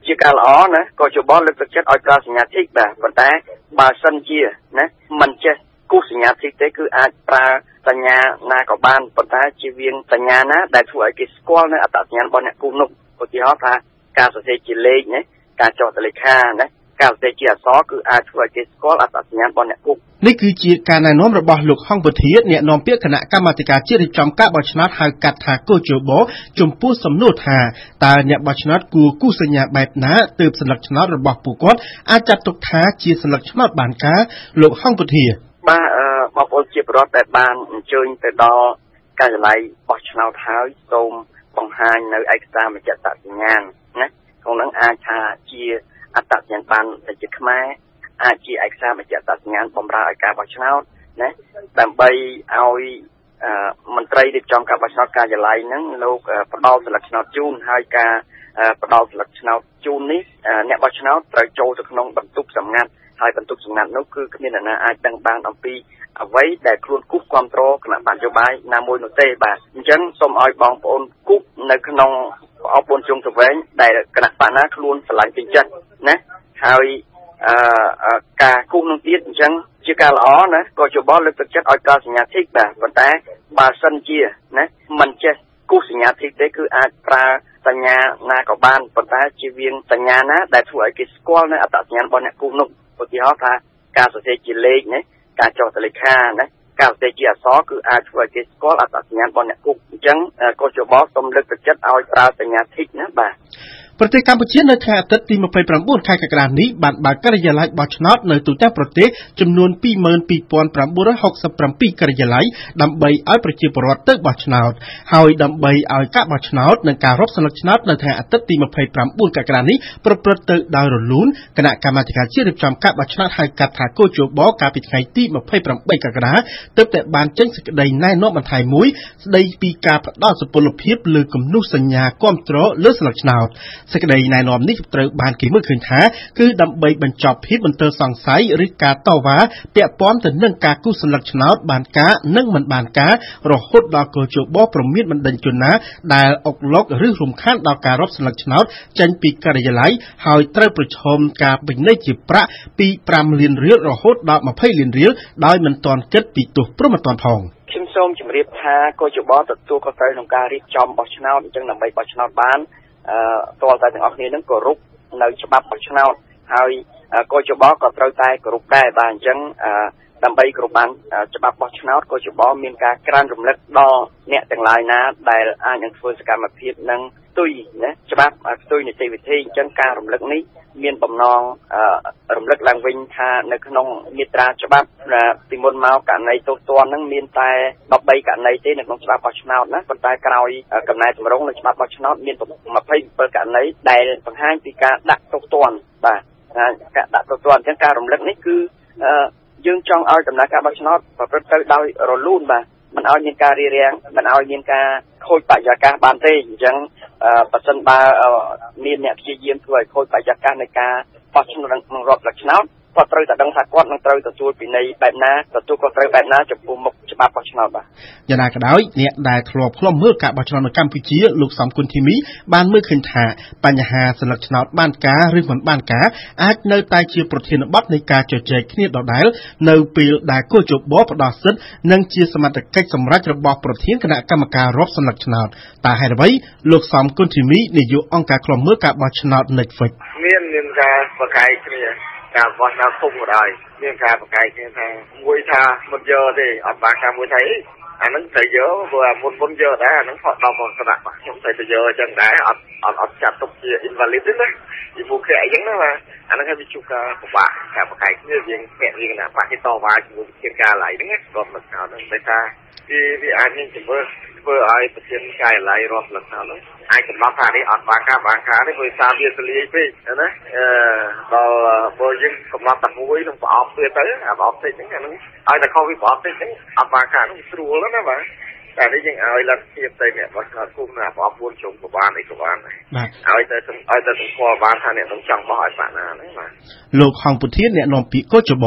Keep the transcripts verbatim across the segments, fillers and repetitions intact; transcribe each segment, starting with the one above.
ជាការល្អណាក៏ជបលើកទឹកចិត្តឲ្យប្រើសញ្ញាធីកបាទប៉ុន្តែបើសិនជាណាមិនចេះគូសសញ្ញាធីកទេគឺអាចប្រើសញ្ញាណាក៏បានប៉ុន្តែជាវាងសញ្ញាណាដែលធ្វើឲ្យគេស្គាល់នៅអត្តសញ្ញាណរបស់អ្នកគូសនោះឧទាហរណ៍ថាការសរសេរជាលេខណាការចុះតលេខាណាការសរសេរជាអក្សរគឺអាចធ្វើឲ្យគេស្គាល់អត្តសញ្ញាណរបស់អ្នកគូសនេះគឺជាការណែនាំរបស់លោកហងពធាអ្នកនាំពាក្យគណៈកម្មាធិការជាតិរៀបចំការបោះឆ្នោតហៅកាត់ថាកោជបចំពោះសំណួរថាតើអ្នកបោះឆ្នោតគួរគូសសញ្ញាបែបណាទើបសន្លឹកឆ្នោតរបស់ពួកគាត់អាចចាត់ទុកថាជាសន្លឹកឆ្នោតបានការលោកហងពធាបាទបងប្អូនជាប្រវត្តិដែលបានអញ្ជើញទៅដល់ការិយាល័យបោះឆ្នោតហើយសូមបង្ហាញនៅឯកសារបញ្ជាក់អត្តសញ្ញាណណាក្នុងនោះអាចថាជាអត្តសញ្ញាណបានតែជាខ្មែរអាចជាឯកសារបញ្ជាក់អត្តសញ្ញាណបម្រើឲ្យការបោះឆ្នោតណាដើម្បីឲ្យមន្ត្រីរៀបចំការបោះឆ្នោតការិយាល័យហ្នឹងលោកផ្ដល់សិលឹកឆ្នោតជូនហើយការផ្ដល់សិលឹកឆ្នោតជូននេះអ្នកបោះឆ្នោតត្រូវចូលទៅក្នុងបន្ទុកសម្ងាត់ហើយបន្ទុកសម្ងាត់នោះគឺគ្មានអ្នកណាអាចដឹងបានអំពីអ្វីដែលខ្លួនគូសគ្រប់គ្រងគណៈបកនយោបាយណាមួយនោះទេបាទអញ្ចឹងសូមឲ្យបងប្អូនគូសនៅក្នុងអបអរជុំទៅវិញដែលគណៈបកណាខ្លួនឆ្លាញ់ពេញចិត្តណាហើយអឺការគូសនឹងទៀតអញ្ចឹងជាការល្អណាក៏ជបលើកទឹកចិត្តឲ្យប្រើសញ្ញាធីកបាទប៉ុន្តែបើសិនជាណាមិនចេះគូសសញ្ញាធីកទេគឺអាចប្រើសញ្ញាណាក៏បានប៉ុន្តែជាវាងសញ្ញាណាដែលធ្វើឲ្យគេស្គាល់នៅអត្តសញ្ញាណរបស់អ្នកគូសនោះឧទាហរណ៍ថាការសរសេរជាលេខណាការចុះតលេខាណាការសរសេរជាអក្សរគឺអាចធ្វើឲ្យគេស្គាល់អត្តសញ្ញាណរបស់អ្នកគូសអញ្ចឹងក៏ជបសូមលើកទឹកចិត្តឲ្យប្រើសញ្ញាធីកណាបាទប្រទេសកម្ពុជានៅថ្ងៃអាទិត្យទីยี่สิบเก้าខែកក្កដានេះបានបើកការិយាល័យបោះឆ្នោតនៅទូទាំងប្រទេសចំនួនยี่สิบสองพันเก้าร้อยหกสิบเจ็ดការិយាល័យដើម្បីឲ្យប្រជាពលរដ្ឋទៅបោះឆ្នោតហើយដើម្បីឲ្យការបោះឆ្នោតនិងការរាប់សន្លឹកឆ្នោតនៅថ្ងៃអាទិត្យទីยี่สิบเก้ากក្កដានេះប្រព្រឹត្តទៅដោយរលូនគណៈកម្មាធិការជាតិរៀបចំការបោះឆ្នោតហៅកាត់ថាកោជបកាលពីថ្ងៃទីยี่สิบแปดកក្កដាទើបតែបានចេញសេចក្តីណែនាំបន្ថែមមួយស្តីពីការផ្ដល់សុពលភាពលើគំនូសសញ្ញាគាំទ្រលើសន្លឹកឆ្នោតសេចក្តីណែនាំនេះត្រូវបានគេមើលឃើញថាគឺដើម្បីបញ្ចប់ភាពមន្ទិលសង្ស័យឬការតវ៉ាពាក់ព័ន្ធទៅនឹងការគូសសន្លឹកឆ្នោតបានការនិងមិនបានការរហូតដល់កោជបប្រមានបណ្ដឹងជនណាដែលអុកឡុកឬរំខានដល់ការរាប់សន្លឹកឆ្នោតចេញពីការិយាល័យហើយត្រូវប្រឈមការបញ្ណេជាប្រាក់ពីfiveលានរៀលរហូតដល់twentyលានរៀលដោយមិនទាន់គិតពីទោសព្រហ្មទណ្ឌផងខ្ញុំសូមជម្រាបថាកោជបទទួលខុសត្រូវក្នុងការរៀបចំបោះឆ្នោតអញ្ចឹងដើម្បីបោះឆ្នោតបានអឺតើតែទាំងអស់គ្នានឹងគោរពនៅច្បាប់បោះឆ្នោតហើយកោជបក៏ត្រូវតែគោរពដែរបាទអញ្ចឹងអឺដើម្បីគោរពបានច្បាប់បោះឆ្នោតកោជបមានការក្រានរំលឹកដល់អ្នកទាំងឡាយណាដែលអាចនឹងធ្វើសកម្មភាពនឹងផ្ទុយណាច្បាប់ផ្ទុយនីតិវិធីអញ្ចឹងការរំលឹកនេះមានបំណងរំលឹកឡើងវិញថានៅក្នុងមាត្រាច្បាប់ពីមុនមកករណីទោសទណ្ឌហ្នឹងមានតែthirteenករណីទេនៅក្នុងច្បាប់បោះឆ្នោតណាប៉ុន្តែក្រោយកំណែតម្រង់នៅច្បាប់បោះឆ្នោតមានtwenty-sevenករណីដែលបង្ហាញពីការដាក់ទោសទណ្ឌបាទការដាក់ទោសទណ្ឌអញ្ចឹងការរំលឹកនេះគឺយើងចង់ឲ្យដំណើរការបោះឆ្នោតប្រព្រឹត្តទៅដោយរលូនបាទមិនឲ្យមានការរារាំងមិនឲ្យមានការខូចបរិយាកាសបានទេអញ្ចឹងបើសិនបើមានអ្នកព្យាយាមធ្វើឲ្យខូចបរិយាកាសនៃការបោះឆ្នោតក្នុងរដ្ឋលក្ខណៈគាត់ត្រូវតែដឹងថាគាត់នឹងត្រូវទទួលពីនៃបែបណាទទួលគាត់ត្រូវបែបណាចំពោះមុខច្បាប់បោះឆ្នោតបាទយ៉ាងណាក៏ដោយអ្នកដែលធ្លាប់ខ្លំមើលការបោះឆ្នោតនៅកម្ពុជាលោកសំគុណធីមីបានមើលឃើញថាបញ្ហាសន្លឹកឆ្នោតបានការឬមិនបានការអាចនៅតែជាប្រធានបទនៃការជជែកគ្នាដដែលនៅពេលដែលកោជបផ្ដោតសិទ្ធិនិងជាសមត្ថកិច្ចសម្រាប់របស់ប្រធានគណៈកម្មការរាប់សន្លឹកឆ្នោតតើហេតុអ្វីលោកសំគុណធីមីនាយកអង្គការខ្លំមើលការបោះឆ្នោត Netflix មានមានការបង្ហាញគ្នាការបោះឆ្នោតគុំក៏ដោយមានការបង្ហាញគ្នាថាមួយថាមិនយកទេអត់បានការមួយថាអានឹងត្រូវយកព្រោះមុនមុនយកដែរអានឹងផកដល់មកស្ដាប់ខ្ញុំត្រូវទៅយកអញ្ចឹងដែរអត់អត់អត់ចាត់ទុកជា invalid ទេណាពីមុខគេអញ្ចឹងណាបាទអានឹងគេវាជួបការពិបាកការបង្ហាញគ្នាយើងពាក់រៀងណាបាក់គេតវ៉ាជាមួយវិធានការឡើយហ្នឹងគាត់មិនស្គាល់ហ្នឹងតែថាវាវាអាចមានជំរឿធ្វើឲ្យប្រធានការិយាល័យរដ្ឋលក្ខណៈហ្នឹងអាចកំណត់ថានេះអត់បានការបានការទេព្រោះសារវាទលាយពេកណាអឺដល់បើយើងកំណត់តែមួយនឹងប្រអប់ទៀតទៅអាប្រអប់តិចហ្នឹងអាហ្នឹងឲ្យតែខុសពីប្រអប់តិចហ្នឹងអត់បានការហ្នឹងស្រួលណាបាទតែនេះយើងឲ្យលទ្ធភាពទៅអ្នកបោះឆ្នោតគុំណាប្រអប់fourជុំក៏បានអីក៏បានដែរឲ្យតែឲ្យតែស្គាល់បានថាអ្នកនឹងចង់បោះឲ្យបាក់ណាហ្នឹងបាទលោកហងពុធាអ្នកនាំពាក្យកោជប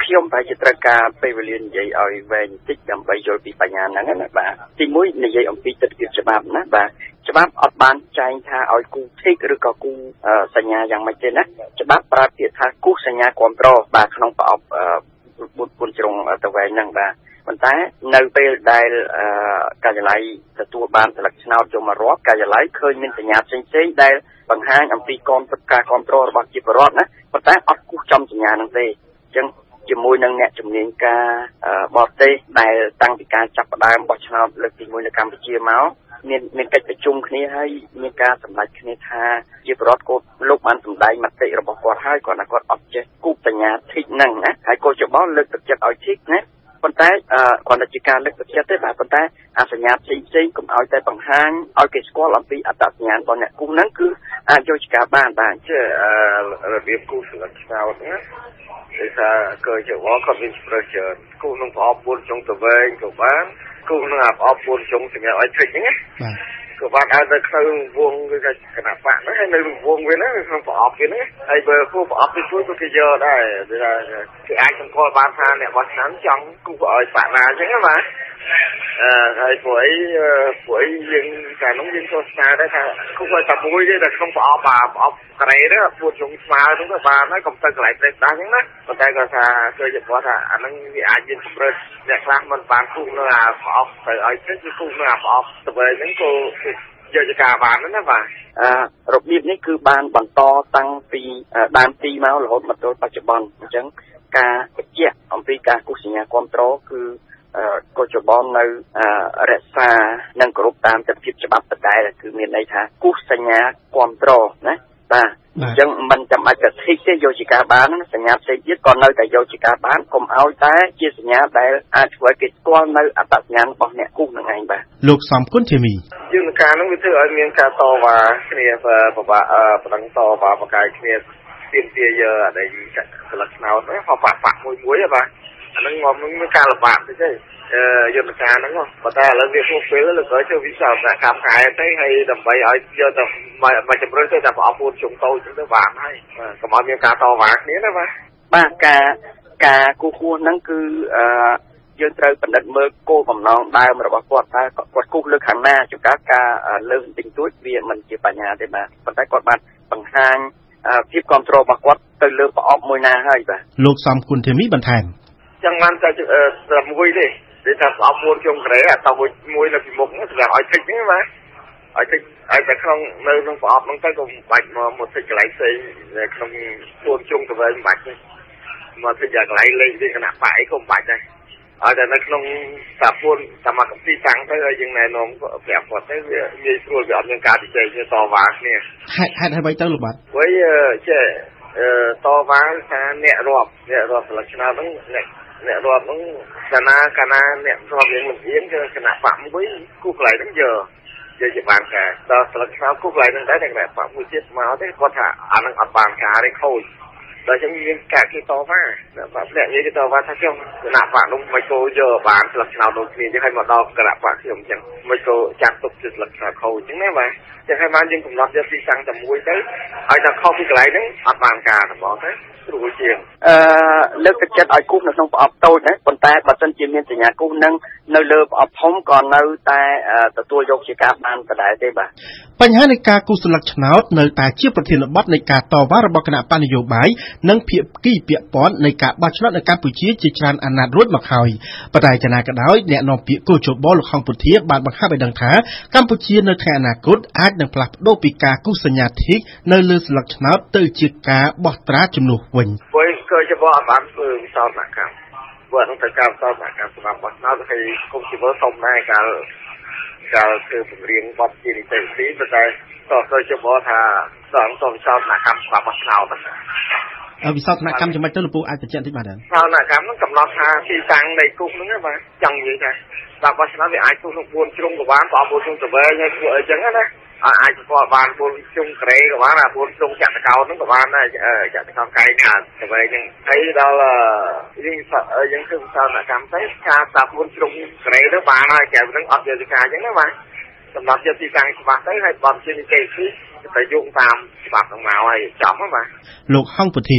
ខ្ញុំប្រហែលជាត្រូវការពេលវេលានិយាយឲ្យវែងបន្តិចដើម្បីយល់ពីបញ្ញាហ្នឹងណាបាទទីមួយនិយាយអំពីទស្សនវិជ្ជាច្បាប់ណាបាទច្បាប់អត់បានចែងថាឲ្យគូធីកឬក៏គូសញ្ញាយ៉ាងម៉េចទេណាច្បាប់ប្រើពាក្យថាគូសញ្ញាគ្រប់គ្រងបាទក្នុងប្រអប់បុតពុនជ្រុងទៅវែងហ្នឹងបាទប៉ុន្តែនៅពេលដែលការិយាល័យទទួលបានស្លឹកឆ្នោតយកមករាប់ការិយាល័យឃើញមានសញ្ញាផ្សេងៗដែលបង្ហាញអំពីការគ្រប់គ្រងរបស់ជាប្រវត្តិណាប៉ុន្តែអត់គូសចំសញ្ញាហ្នឹងទេអញ្ចឹងជាមួយនឹងអ្នកជំនាញការបរទេសដែលតាំងពីការចាប់ផ្ដើមបោះឆ្នោតលើកទីមួយនៅកម្ពុជាមកមានមានកិច្ចប្រជុំគ្នាហើយមានការសម្រេចគ្នាថាជាប្រវត្តិគាត់លោកបានសម្ដែងមតិរបស់គាត់ហើយគាត់ថាគាត់អត់ចេះគូសញ្ញាធីកហ្នឹងណាហើយគាត់ច្បងលើកទឹកចិត្តឲ្យធីកណាប៉ុន្តែគាត់តែជាការលើកទឹកចិត្តទេបាទប៉ុន្តែអាសញ្ញាផ្សេងផ្សេងកុំឲ្យតែបង្ហាញឲ្យគេស្គាល់អំពីអត្តសញ្ញាណរបស់អ្នកគូហ្នឹងគឺអាចយកជាការបានបាទជារបៀបគូស្លឹកឆ្នោតណាគឺថាកើជាវល់គាត់មានប្រយោជន៍គូនឹងប្រអប់bốnចុងទៅវែងក៏បានគូនឹងប្រអប់bốnចុងសម្រាប់ឲ្យthíchហ្នឹងណាក៏បានឲ្យទៅក្នុងវងគឺថាគណៈបកហ្នឹងហើយនៅវងវាហ្នឹងក្នុងប្រអប់វាហ្នឹងហើយបើគូប្រអប់នេះគឺគេយកដែរគឺថាគេអាចសម្គាល់បានថាអ្នកបោះឆ្នោតចង់គូឲ្យបកណាអញ្ចឹងណាបាទអឺហើយព្រោះអីព្រោះអីយើងកាលនោះយើងចូលស្ដារដែរថាគូឲ្យតែមួយទេតែក្នុងប្រអប់បាទប្រអប់ក្រេទេពួតជុំស្មើហ្នឹងក៏បានហើយកុំទៅកន្លែងព្រៃផ្ដាស់អញ្ចឹងណាប៉ុន្តែគាត់ថាគេយល់ថាអាហ្នឹងវាអាចមានកម្រិតអ្នកខ្លះមិនបានគូនៅអាប្រអប់ទៅឲ្យទៅគឺគូនៅអាប្រអប់ទៅវិញហ្នឹងក៏យកជាការបានណាបាទអឺរបៀបនេះគឺបានបន្តតាំងពីដើមទីមករហូតមកដល់បច្ចុប្បន្នអញ្ចឹងការបញ្ជាក់អំពីការគូសញ្ញាគ្រប់គ្រងគឺកោជបននៅរក្សានិងគោរពតាមទស្សនវិជ្ជាច្បាប់ដដែលគឺមានន័យថាគូសសញ្ញាគ្រប់គ្រងណាបាទអញ្ចឹងមិនចាំបាច់តែធីកទេយកជាការបានសញ្ញាផ្សេងទៀតក៏នៅតែយកជាការបានកុំឲ្យតែជាសញ្ញាដែលអាចធ្វើឲ្យគេស្គាល់នៅអត្តសញ្ញាណរបស់អ្នកគូសនឹងឯងបាទលោកសំគុណធីមីយន្តការនោះវាធ្វើឲ្យមានការតវ៉ាគ្នាបបាប្រដឹងតវ៉ាបកាយគ្នាទាមទារយកអីស្លឹកឆ្នោតហ្នឹងបបាបាក់មួយមួយបាទអាហ្នឹងមកមានការលំបាកតិចទេយន្តការហ្នឹងប៉ុន្តែឥឡូវវាពុះពេលលើក៏ជួយវិស័យឧស្សាហកម្មខែទៅហើយដើម្បីឲ្យយកទៅមកជំរុញទៅតែប្រអប់ពួនជុំតូចទៅបានហើយកុំឲ្យមានការតវ៉ាគ្នាណាបាទបាទការការគូសគូសហ្នឹងគឺអឺយើងត្រូវពិនិត្យមើលគោលបំណងដើមរបស់គាត់ថាគាត់គូសលើខាងណាជួនកាលការលើបន្តិចតួចវាមិនជាបញ្ហាទេបាទប៉ុន្តែគាត់បានបង្ហាញភាពគ្រប់គ្រងរបស់គាត់ទៅលើប្រអប់មួយណាហើយបាទលោកសំគុណធីមីបន្ថែមចឹងបានតែតែមួយទេគេថាប្រអប់ពួនជុំក្រែអត់មួយមួយនៅពីមុខហ្នឹងសម្រាប់ឲ្យthíchហ្នឹងបាទឲ្យthíchឲ្យតែក្នុងនៅក្នុងប្រអប់ហ្នឹងទៅក៏បាច់មកមកthíchកន្លែងផ្សេងនៅក្នុងពួនជុំទៅវិញបាច់ទេមកthíchយ៉ាងកន្លែងលេខវាគណៈបកអីក៏បាច់ដែរឲ្យតែនៅក្នុងតាពួនតាមកម្ពុជាតាំងទៅឲ្យយើងណែនាំប្រាប់គាត់ទៅវាងាយស្រួលវាអត់មានការពិសេសគ្នាតវ៉ាគ្នាហេតុហេតុអ្វីទៅលោកបាទវិញចេះតវ៉ាថាអ្នករាប់អ្នករាប់ស្លឹកឆ្នោតហ្នឹងអ្នកអ្នករាប់ហ្នឹងកាលណាកាលណាអ្នករាប់យើងលំអៀងគឺគណៈបកមួយគូកន្លែងហ្នឹងយកយកជាបានការដល់ស្លឹកឆ្នោតគូកន្លែងហ្នឹងដែរតែគណៈបកមួយទៀតមកទេគាត់ថាអាហ្នឹងអត់បានការទេខូចដល់ចឹងមានការគេតវ៉ាបាទអ្នកនិយាយគេតវ៉ាថាខ្ញុំគណៈបកនោះមិនគោយកបានស្លឹកឆ្នោតដូចគ្នាចឹងហើយមកដល់គណៈបកខ្ញុំចឹងមិនគោចាក់ទុកជាស្លឹកឆ្នោតខូចចឹងណាបាទចឹងហើយបានយើងកំណត់យកទីតាំងតែមួយទៅឲ្យតែខុសពីកន្លែងហ្នឹងអត់បានការទេបងទៅស្រួលជាងអឺលើកទឹកចិត្តឲ្យគូសនៅក្នុងប្រអប់តូចណាប៉ុន្តែបើសិនជាមានសញ្ញាគូសនឹងនៅលើប្រអប់ធំក៏នៅតែទទួលយកជាការបានដដែលទេបាទបញ្ហានៃការគូសស្លឹកឆ្នោតនៅតែជាប្រធានបទនៃការតវ៉ារបស់គណៈបញ្ញនយោបាយនិងភាគីពាក់ព័ន្ធនៃការបោះឆ្នោតនៅកម្ពុជាជាច្រើនអាណត្តិរួចមកហើយប៉ុន្តែយ៉ាងណាក៏ដោយអ្នកនាំពាក្យកោជបលោកហងពុធាបានបង្ហាញឲ្យដឹងថាកម្ពុជានៅថ្ងៃអនាគតអាចនឹងផ្លាស់ប្ដូរពីការគូសសញ្ញាធីកនៅលើស្លឹកឆ្នោតទៅជាការបោះត្រាជំនួសវិញព្រោះកោជបអត់បានធ្វើវិសោធនកម្មព្រោះនឹងទៅការវិសោធនកម្មសម្រាប់បោះឆ្នោតហើយគុំជីវសុំដែរកាលកាលគឺពង្រៀងបទជានីតិវិធីប៉ុន្តែតើកោជបថាសងសុំវិសោធនកម្មសម្រាប់បោះឆ្នោតអឺវិសោធនកម្មចំណុចទៅលោកពូអាចបញ្ជាក់បន្តិចបាទវិសោធនកម្មហ្នឹងកំណត់ថាទីតាំងនៃគុកហ្នឹងបាទចង់និយាយថាបាទបោះឆ្នោតវាអាចគូសក្នុងពួនជ្រុងក៏បានប្រអប់ពួនជ្រុងទៅវិញហើយធ្វើអីចឹងណាអាចស្គាល់បានពួនជ្រុងក្រេក៏បានអាពួនជ្រុងចាក់តកោហ្នឹងក៏បានដែរចាក់តកោកាយខាតទៅវិញចឹងហើយដល់យើងយើងគឺវិសោធនកម្មទៅការសាពួនជ្រុងក្រេទៅបានហើយក្រៅហ្នឹងអត់យកទៅការចឹងណាបាទសម្រាប់យកទីតាំងច្បាស់ទៅហើយបទជានីតិវិធីទៅយោងតាមច្បាប់ហ្នឹងមកហើយចំហ្នឹងបាទលោកហងពុធា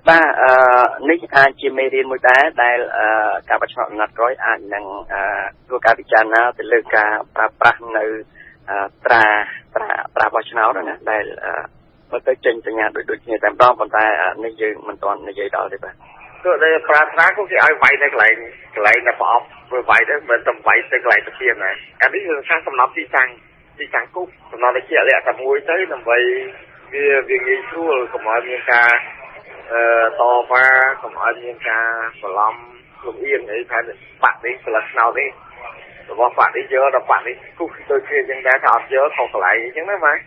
បាទអឺនេះអាចជាមេរៀនមួយដែរដែលការបោះឆ្នោតអាណត្តិក្រោយអាចនឹងធ្វើការពិចារណាទៅលើការប្រើប្រាស់នៅត្រាត្រាត្រាបោះឆ្នោតណាដែលបើទៅចេញសញ្ញាដូចដូចគ្នាតែម្ដងប៉ុន្តែនេះយើងមិនទាន់និយាយដល់ទេបាទទោះតែប្រើត្រាក៏គេឲ្យវាយនៅកន្លែងកន្លែងដែលប្រអប់ធ្វើវាយទៅមិនទៅវាយទៅកន្លែងទៅទៀតដែរអានេះគឺខាងសំណប់ទីតាំងទីតាំងគប់សំណប់ជាលក្ខតែមួយទៅដើម្បីវាវាងាយស្រួលកុំឲ្យមានការអឺតវ៉ាកុំឲ្យមានការបន្លំលំអៀងអីថាបាក់នេះស្លឹកឆ្នោតនេះរបស់បាក់នេះយកដល់បាក់នេះគូសទៅគ្នាអញ្ចឹងដែរថាអត់យកខុសកន្លែងអញ្ចឹងណាបាទ